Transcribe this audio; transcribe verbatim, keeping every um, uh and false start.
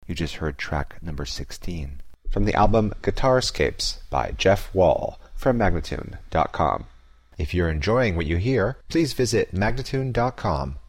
You just heard track number sixteen. From the album Guitarscapes by Jeff Wall from Magnatune dot com. If you're enjoying what you hear, please visit Magnatune dot com